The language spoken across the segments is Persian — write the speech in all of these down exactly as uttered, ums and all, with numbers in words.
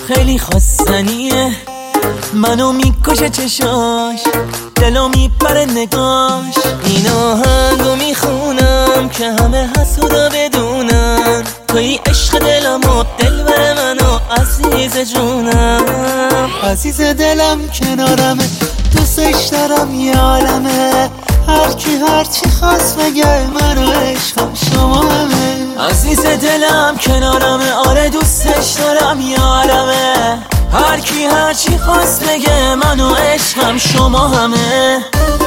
خیلی خواستنیه، منو میکشه چشاش، دلو میپره نگاش. این آهنگو میخونم که همه حسودا بدونن توی عشق دلم و دل بر منو عزیز جونم. عزیز دلم کنارمه، دوستش دارم یه عالمه، هر کی هر چی خواست بگه منو عشقم شما همه. عزیز دلم کنارمه، آره دوستش دارم یه عالمه، هر کی هر چی خواست بگه منو عشقم شما همه.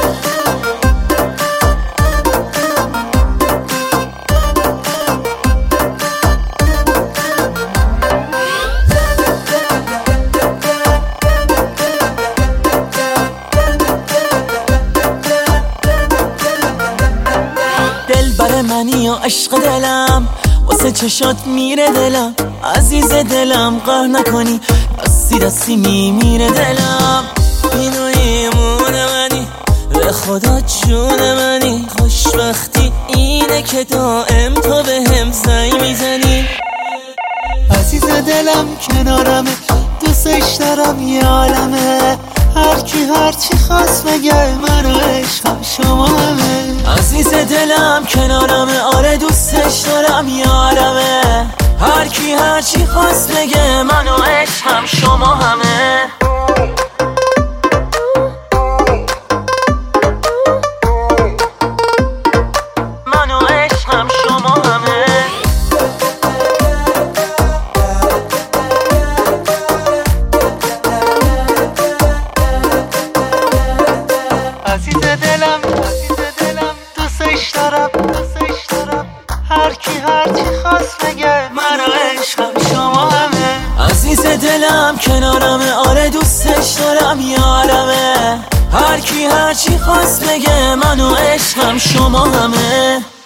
دل بر منی و عشق دلم، واسه چشات میره دلم. عزیز دلم قهر نکنی، دستی دستی میمیره دلم. اینو ایمون منی، به خدا جون منی، خوشبختی اینه که دائم تو به هم زنگ میزنی. عزیز دلم کنارمه، دوستش دارم یه عالمه، هر کی هر چی خواست بگه منو عشقم شما همه. عزیز دلم کنارمه، آره دوستش دارم یه عالمه، هر کی هر چی خواست بگه منو عشقم شما همه. منو عشقم شما همه. عزیز دلم عزیز دلم دوستش دارم دوستش دارم، هر کی هر چی خواست بگه منو عشقم شما همه. عزیز دلم کنارمه، آره دوستش دارم یه عالمه، هر کی هر چی خواست بگه منو عشقم شما همه.